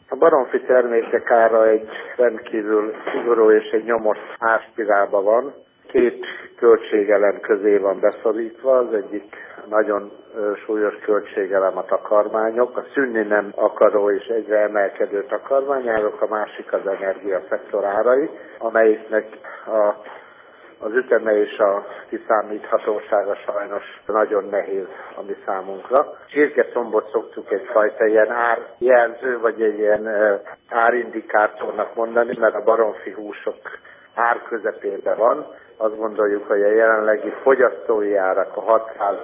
A baromfi termékek ára egy rendkívül szigorú és egy nyomos árspirálban van. Két költségelem közé van beszorítva, az egyik nagyon súlyos költségelem a takarmányok, a szűnni nem akaró és egyre emelkedő takarmányárok, a másik az energiaszektor árai, amelyiknek az üteme és a kiszámíthatósága sajnos nagyon nehéz a mi számunkra. Csirkecombot szoktuk egyfajta ilyen árjelző, vagy egy ilyen árindikátornak mondani, mert a baromfi húsok ár közepében van. Azt gondoljuk, hogy a jelenlegi fogyasztói árak, a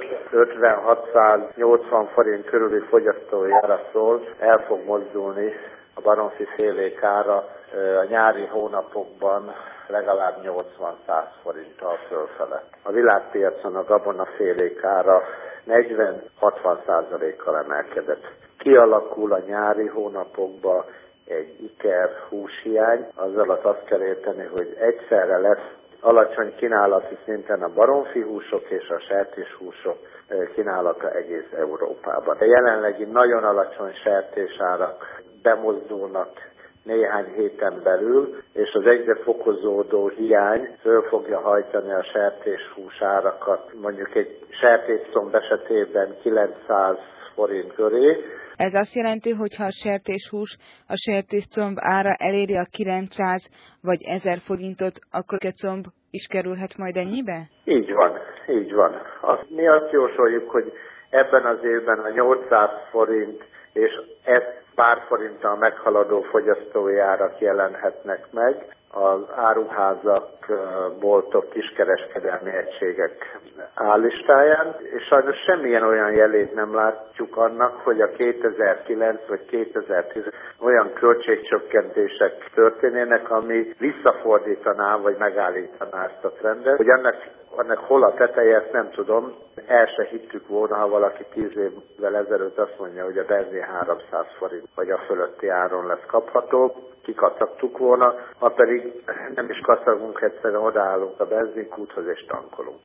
650-680 forint körüli fogyasztói árakról el fog mozdulni a baromfi félék ára a nyári hónapokban legalább 80-100 forinttal fölfele. A világpiacon a gabonafélék ára 40-60%-kal emelkedett. Kialakul a nyári hónapokban egy iker húshiány, azzal azt kell érteni, hogy egyszerre lesz alacsony kínálati szinten a baromfi húsok és a sertéshúsok kínálata egész Európában. A jelenlegi nagyon alacsony sertésárak bemozdulnak néhány héten belül, és az egyre fokozódó hiány föl fogja hajtani a sertéshús árakat, mondjuk egy sertészcomb esetében 900 forint köré. Ez azt jelenti, hogy ha a sertéshús, a sertészcomb ára eléri a 900 vagy 1000 forintot, akkor a comb is kerülhet majd ennyibe? Így van, így van. Mi azt jósoljuk, hogy ebben az évben a 800 forint és ezt pár forinttal meghaladó fogyasztói árak jelenhetnek meg az áruházak, boltok, kiskereskedelmi egységek állistáján, és sajnos semmilyen olyan jelét nem látjuk annak, hogy a 2009 vagy 2010 olyan költségcsökkentések történnének, ami visszafordítaná vagy megállítaná ezt a trendet. Hogy ennek hol a teteje, ezt nem tudom. El se hittük volna, ha valaki 10 évvel ezelőtt azt mondja, hogy a benzin 300 forint vagy a fölötti áron lesz kapható. Kikacagtuk volna, ha pedig nem is kacagunk, egyszerűen odaállunk a benzinkúthoz és tankolunk.